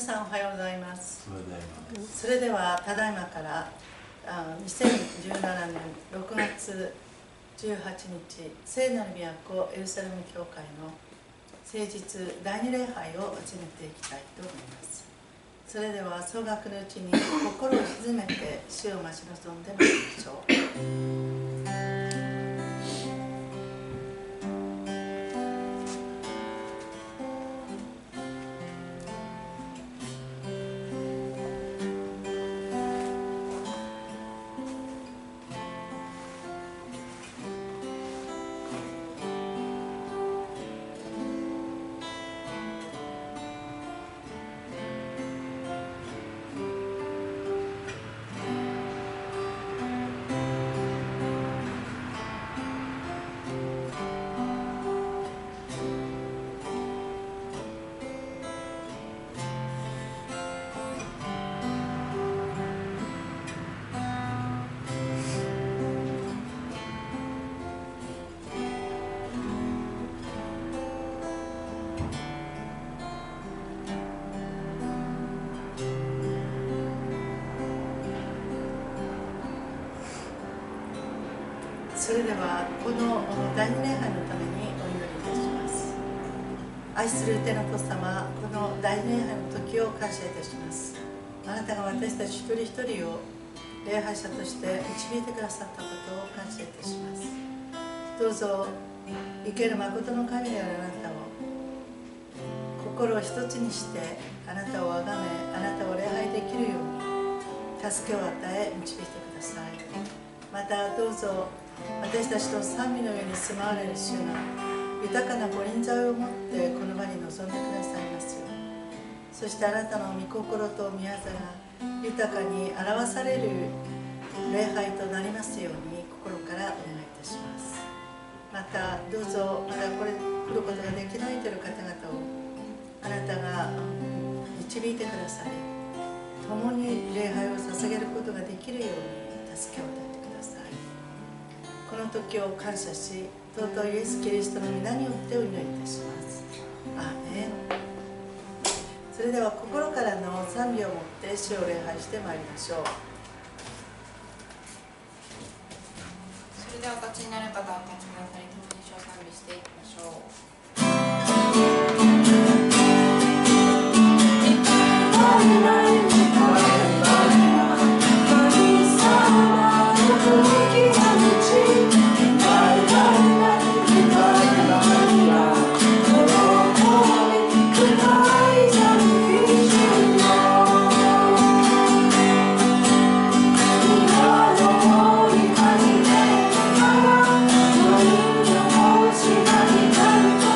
さんおはようございます。 おはようございます。 それではただいまから2017年6月18日聖なる都エルサレム教会の聖日第2礼拝を始めていきたいと思います。それでは総額のうちに心を静めて主を待ち望んでまいりましょう。それではこの第2礼拝のためにお祈りいたします。愛する天の父様、この第2礼拝の時を感謝いたします。あなたが私たち一人一人を礼拝者として導いてくださったことを感謝いたします。どうぞ生ける誠の神であるあなたを心を一つにしてあなたを崇め、あなたを礼拝できるように助けを与え導いてください。またどうぞ私たちと賛美の上に住まわれる主が豊かなご臨在を持ってこの場に臨んでくださいますように、そしてあなたの御心と御業が豊かに表される礼拝となりますように心からお願いいたします。またどうぞまだこれ来ることができないという方々をあなたが導いてくださり、共に礼拝を捧げることができるように助けを与えてください。この時を感謝し、尊いイエス・キリストの皆によってお祈りいたします。アーメン。それでは心からの賛美をもって主を礼拝してまいりましょう。 それではお立ちになる方はお立ちくださり、共に主を賛美していきましょう。 「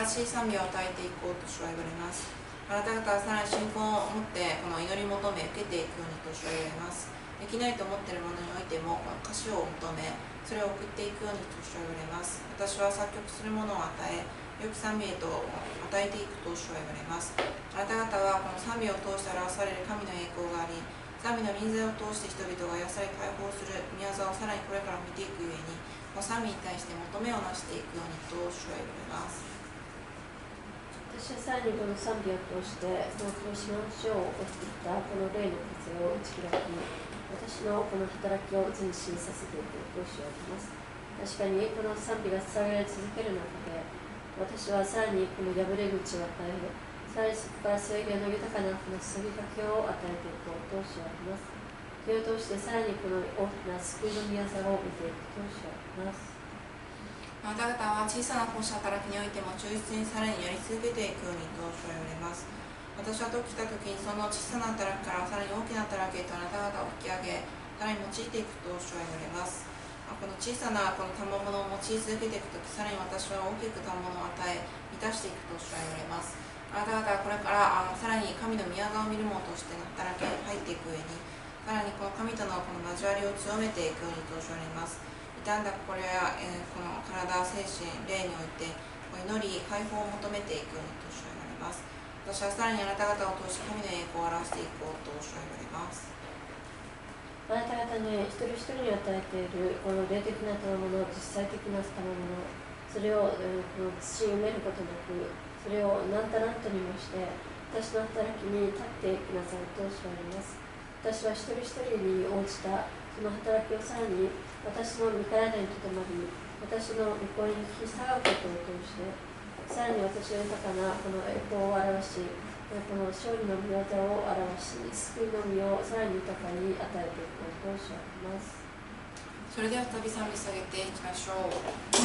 しい賛美を与えていこうと主は言われます。あなた方はさらに信仰を持ってこの祈り求め受けていくようにと主は言われます。できないと思っているものにおいてもこの歌詞を求めそれを送っていくようにと主は言われます。私は作曲するものを与え良き賛美へと与えていくと主は言われます。あなた方はこの賛美を通して表される神の栄光があり、賛美の臨在を通して人々が癒され解放する宮沢をさらにこれから見ていくゆえに、この賛美に対して求めをなしていくようにと主は言われます。 私はさらにこの賛美を通してこの広島の地を起こってきたこの霊の風を打ち開き、私のこの働きを前進させていくと主は言います。確かにこの賛美が捧げられ続ける中で、私はさらにこの破れ口を与え、さらにそこから水源の豊かなこの注ぎかけを与えていこうと主は言います。それを通してさらにこの大きな救いの宮沢を見ていくと主は言います。 あなた方は小さな奉仕働きにおいても忠実にさらにやり続けていくようにと主は言われます。私は時来た時にその小さな働きからさらに大きな働きへとあなた方を引き上げ、さらに用いていくと主は言われます。この小さなこの賜物を用い続けていくとき、さらに私は大きく賜物を与え満たしていくと主は言われます。あなた方はこれからさらに神の宮川を見る者としての働きに入っていく上に、さらにこの神とのこの交わりを強めていくようにと主は言われます。傷んだ心や、この体、精神、霊において祈り、解放を求めていくようにと主は言われます。私はさらにあなた方を通して神の栄光を表していこうと主は言われます。 あなた方に一人一人に与えているこの霊的な賜物、実際的な賜物、それをこの土に埋めることなく、それを何た何とにもして私の働きに立っていきなさいと主は言います。私は一人一人に応じたその働きをさらに私の御体にとどまり、私の御声に聞き従うことを通して、さらに私の豊かなこの栄光を表し、この勝利の御業を表し、救いの実をさらに豊かに与えていこうと主は言います。 それでは再び賛美下げていきましょう。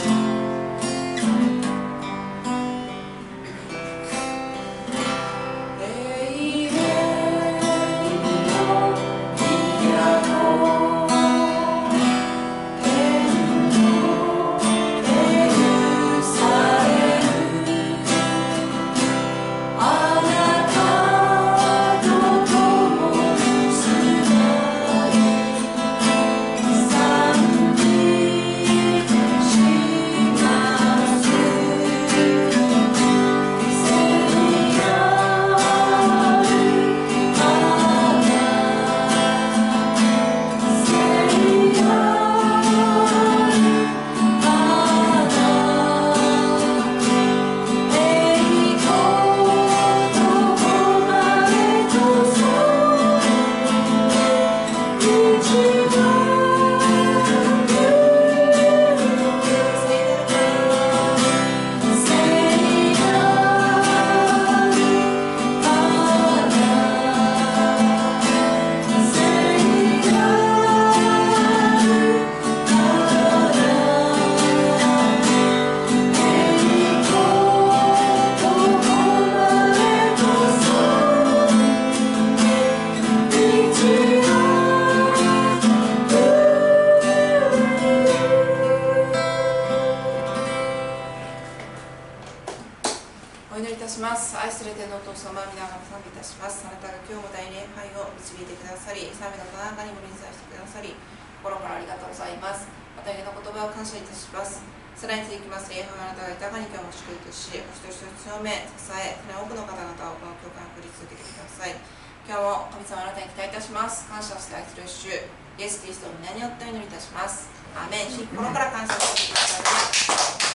感謝して愛する主イエス・キリストの皆によってお祈りいたします。アーメン。心から感謝してください。